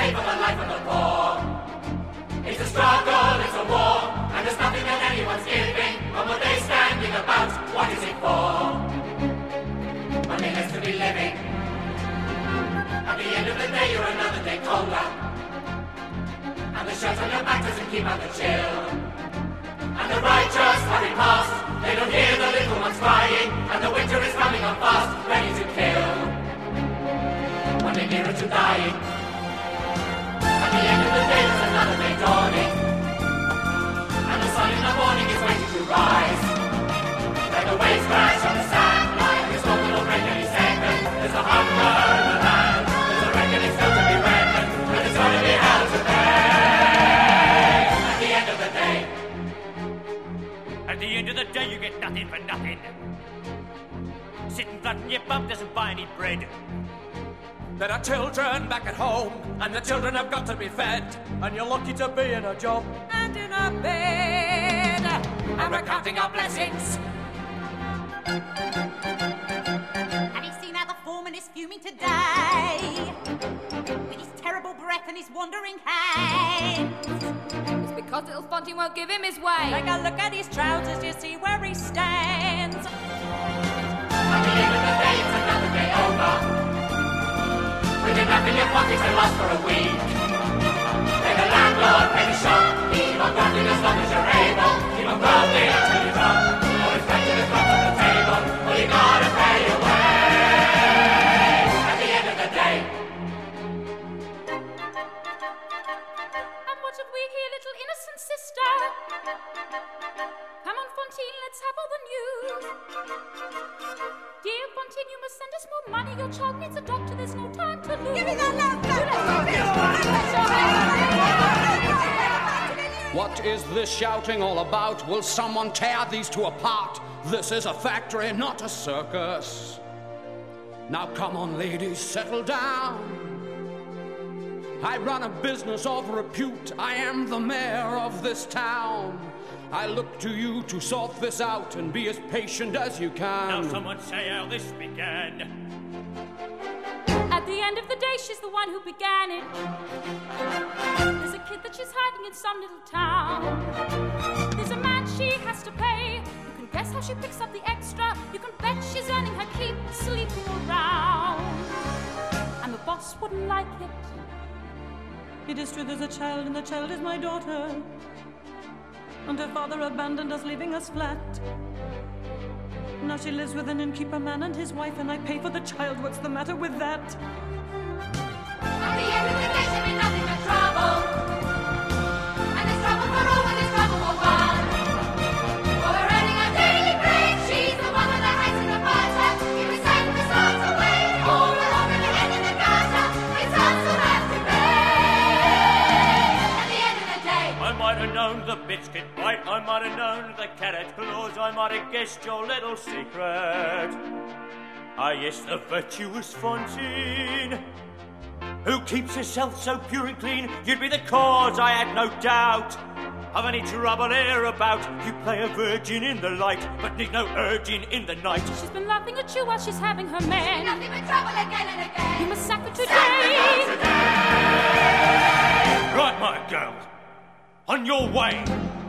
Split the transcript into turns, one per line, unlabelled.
pay for the life of the poor. It's a struggle, it's a war, and there's nothing that anyone's giving. But what they're standing about, what is it for? Money has to be living. At the end of the day, you're another day colder. And the shirt on your back doesn't keep out the chill. And the righteous hurry past, they don't hear the little ones crying. And the winter is coming on fast, ready to kill. When they're nearer to dying. At the end of the day, there's another day dawning. And the sun in the morning is waiting to rise. Then the waves crash on the sand, like the storm will break any second. There's a hunger in the land, there's a reckoning still to be reckoned, but it's gonna be hell to pay. At the end of the day.
At the end of the day, you get nothing for nothing. Sitting flat on your bum doesn't buy any bread.
There are children back at home, and the children have got to be fed. And you're lucky to be in a job
and in a bed,
and we're counting our blessings.
Have you seen how the foreman is fuming today? With his terrible breath and his wandering hands.
It's because little Fonty won't give him his way.
Take a look at his trousers, you see where he stands.
At the end of the day, it's another day over. With enough in your pockets and lost for a week. Pay the landlord, pay the shop. Keep on grafting as long as you're able. Keep on grafting until you drop. Or it's back to the front of the table. Well, you gotta pay your way. At the end of the day.
And what have we here, little innocent sister? Come on, Fontine, let's have all the news. Dear Fontine, you must send us more money. Your child needs a doctor, there's no time to lose.
Give me that love.
What is this shouting all about? Will someone tear these two apart? This is a factory, not a circus. Now come on, ladies, settle down. I run a business of repute. I am the mayor of this town. I look to you to sort this out and be as patient as you can.
Now someone say how this began.
At the end of the day, she's the one who began it. There's a kid that she's hiding in some little town. There's a man she has to pay. You can guess how she picks up the extra. You can bet she's earning her keep sleeping around. And the boss wouldn't like it.
It is true there's a child, and the child is my daughter. And her father abandoned us, leaving us flat. Now she lives with an innkeeper man and his wife, and I pay for the child. What's the matter with that?
At the end of the day, she'll be nothing but trouble. And there's trouble for all, and there's trouble for one. For we're earning our daily bread. She's the one with the hands in the butter. If we send the sons away, or we're all gonna end in the gutter. It's us who have to pay. At the end of the day.
I might have known the biscuit bite, I might have known the carrot claws, I might have guessed your little secret. Ah, yes, the virtuous Fontine, who keeps herself so pure and clean. You'd be the cause, I had no doubt, of any trouble here about. You play a virgin in the light, but need no urging in the night.
She's been laughing at you while she's having her men.
Nothing but trouble again and again.
You must sack her today.
Right, my girl, on your way.